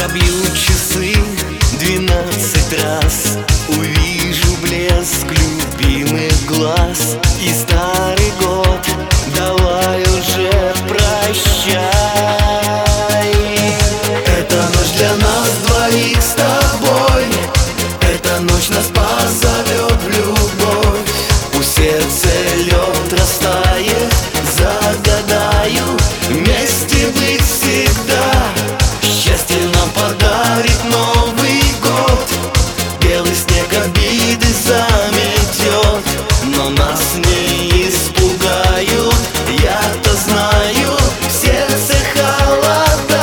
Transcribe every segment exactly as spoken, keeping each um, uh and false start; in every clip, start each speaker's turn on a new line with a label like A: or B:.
A: Пробьют часы двенадцать раз, увижу блеск любимых глаз. И старый год давай уже прощай. Эта ночь для нас двоих с тобой, эта ночь нас позовет в любовь. Пусть сердце лед растает, загадаю вместе быть всегда. Счастье нам подарит Новый год, белый снег обиды заметет, но нас не испугают, я-то знаю, в сердце холода.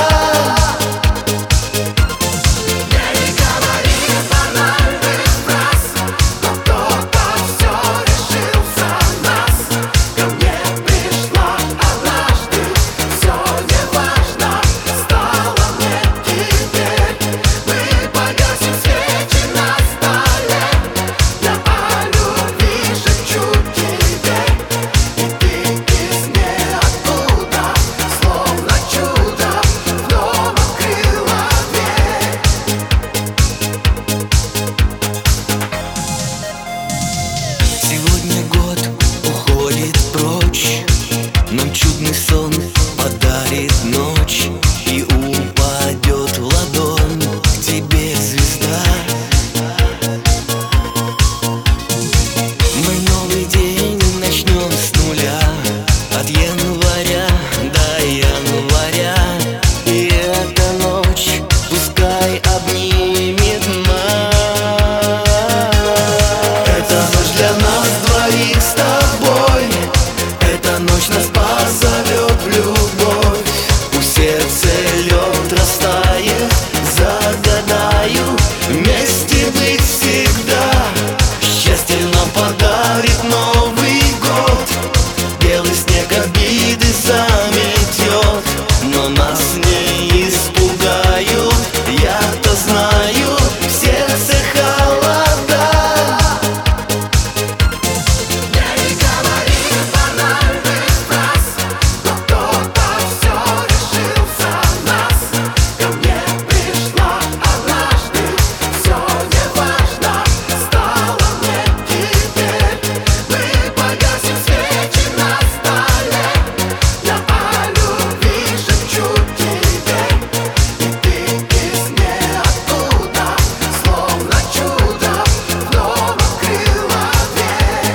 B: Мне не говори банальных фраз, но кто-то все решил за нас. Ко мне пришла однажды, все неважно стало мне теперь. Мы погасим свечи на столе, я о любви шепчу тебе, и ты из ниоткуда, словно чудо, вновь открыла дверь.
A: Сегодня год уходит прочь, нам чудный сон подарит ночь, и упадет в ладонь к тебе звезда. Мы новый день начнем с нуля, от января до января. И эта ночь пускай обнимет нас. Эта ночь для нас двоих с тобой, эта ночь нас позовет в любовь. Пусть сердце лед растает, загадаю вместе быть всегда. Счастье нам подарит Новый год, белый снег обиды заметет, но нас не испугают, я-то знаю, в сердце холода.
B: Мне не говори банальных фраз, но кто-то все решил за нас. Ко мне пришла однажды, все неважно стало мне теперь. Мы погасим свечи на столе, я о любви шепчу тебе, и ты из ниоткуда, словно чудо, вновь открыла дверь.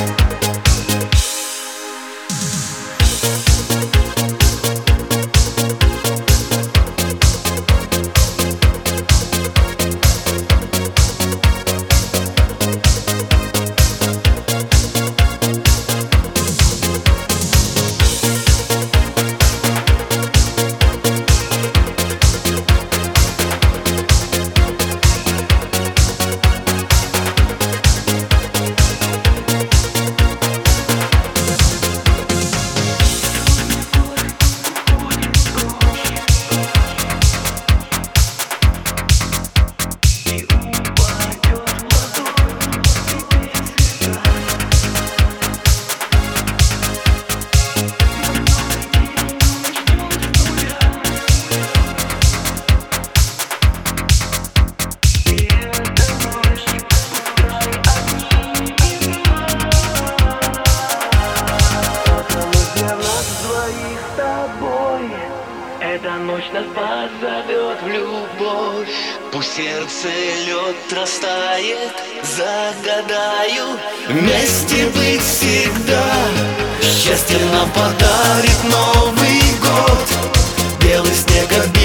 A: Эта ночь нас позовет в любовь. Пусть сердце лед растает, загадаю вместе быть всегда. Счастье нам подарит Новый год, белый снег обидит.